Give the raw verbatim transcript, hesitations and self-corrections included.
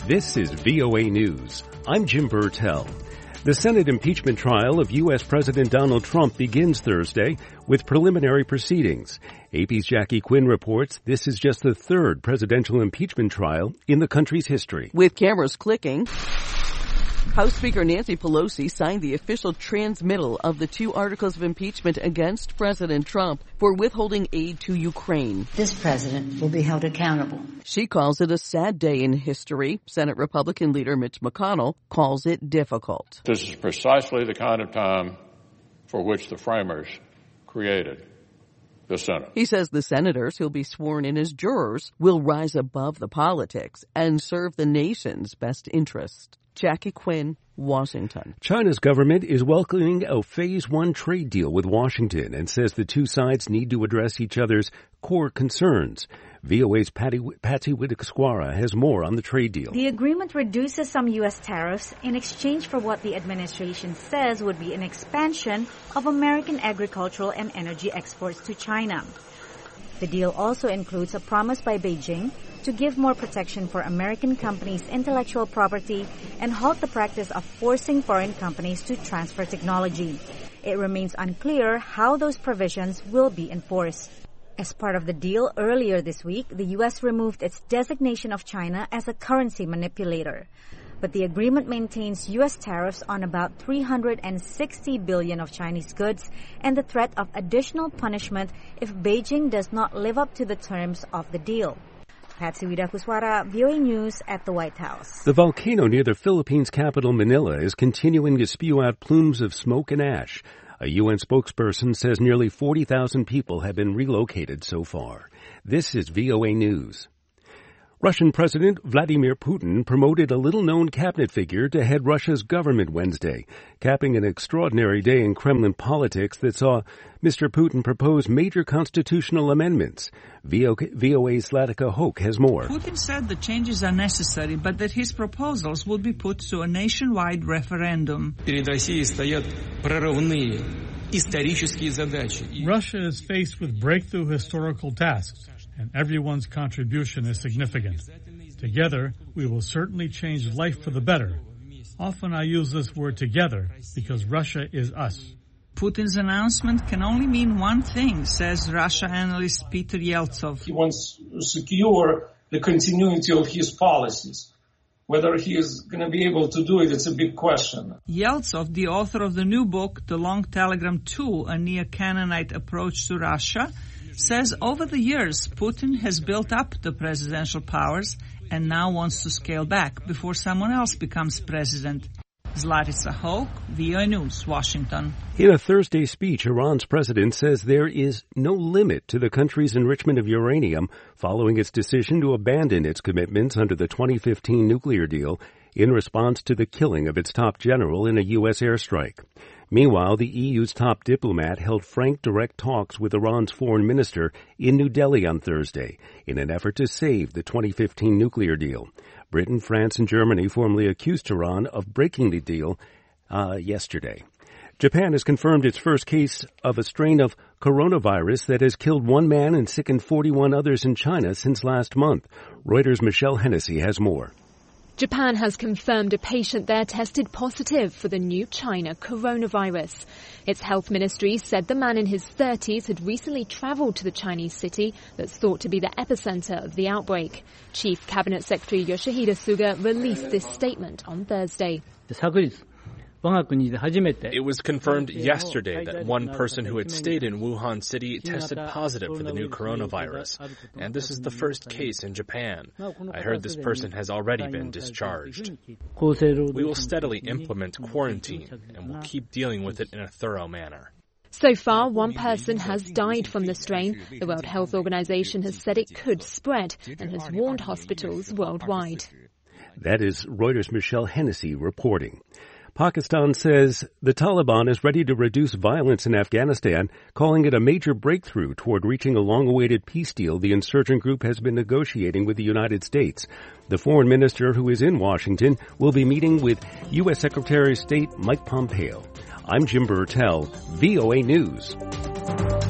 This is V O A News. I'm Jim Burtell. The Senate impeachment trial of U S. President Donald Trump begins Thursday with preliminary proceedings. A P's Jackie Quinn reports this is just the third presidential impeachment trial in the country's history. With cameras clicking, House Speaker Nancy Pelosi signed the official transmittal of the two articles of impeachment against President Trump for withholding aid to Ukraine. This president will be held accountable. She calls it a sad day in history. Senate Republican leader Mitch McConnell calls it difficult. This is precisely the kind of time for which the framers created the Senate. He says the senators who'll be sworn in as jurors will rise above the politics and serve the nation's best interest. Jackie Quinn, Washington. China's government is welcoming a phase one trade deal with Washington and says the two sides need to address each other's core concerns. V O A's Patty, Patsy Widakuswara has more on the trade deal. The agreement reduces some U S tariffs in exchange for what the administration says would be an expansion of American agricultural and energy exports to China. The deal also includes a promise by Beijing to give more protection for American companies' intellectual property and halt the practice of forcing foreign companies to transfer technology. It remains unclear how those provisions will be enforced. As part of the deal earlier this week, the U S removed its designation of China as a currency manipulator. But the agreement maintains U S tariffs on about three hundred sixty billion dollars of Chinese goods and the threat of additional punishment if Beijing does not live up to the terms of the deal. Patsy Widakuswara, V O A News at the White House. The volcano near the Philippines' capital, Manila, is continuing to spew out plumes of smoke and ash. A U N spokesperson says nearly forty thousand people have been relocated so far. This is V O A News. Russian President Vladimir Putin promoted a little-known cabinet figure to head Russia's government Wednesday, capping an extraordinary day in Kremlin politics that saw Mister Putin propose major constitutional amendments. V O A's Zlatica Hoke has more. Putin said the changes are necessary, but that his proposals will be put to a nationwide referendum. Russia is faced with breakthrough historical tasks, and everyone's contribution is significant. Together, we will certainly change life for the better. Often I use this word together because Russia is us. Putin's announcement can only mean one thing, says Russia analyst Peter Yeltsov. He wants to secure the continuity of his policies. Whether he is going to be able to do it, it's a big question. Yeltsov, the author of the new book, The Long Telegram two, A Neo-Canaanite Approach to Russia, says over the years, Putin has built up the presidential powers and now wants to scale back before someone else becomes president. Zlatica Hoke, V O A News, Washington. In a Thursday speech, Iran's president says there is no limit to the country's enrichment of uranium following its decision to abandon its commitments under the twenty fifteen nuclear deal in response to the killing of its top general in a U S airstrike. Meanwhile, the E U's top diplomat held frank, direct talks with Iran's foreign minister in New Delhi on Thursday in an effort to save the twenty fifteen nuclear deal. Britain, France, and Germany formally accused Iran of breaking the deal uh, yesterday. Japan has confirmed its first case of a strain of coronavirus that has killed one man and sickened forty-one others in China since last month. Reuters' Michelle Hennessy has more. Japan has confirmed a patient there tested positive for the new China coronavirus. Its health ministry said the man in his thirties had recently travelled to the Chinese city that's thought to be the epicenter of the outbreak. Chief Cabinet Secretary Yoshihide Suga released this statement on Thursday. It was confirmed yesterday that one person who had stayed in Wuhan City tested positive for the new coronavirus, and this is the first case in Japan. I heard this person has already been discharged. We will steadily implement quarantine, and will keep dealing with it in a thorough manner. So far, one person has died from the strain. The World Health Organization has said it could spread and has warned hospitals worldwide. That is Reuters' Michelle Hennessy reporting. Pakistan says the Taliban is ready to reduce violence in Afghanistan, calling it a major breakthrough toward reaching a long-awaited peace deal the insurgent group has been negotiating with the United States. The foreign minister, who is in Washington, will be meeting with U S. Secretary of State Mike Pompeo. I'm Jim Burtell, V O A News.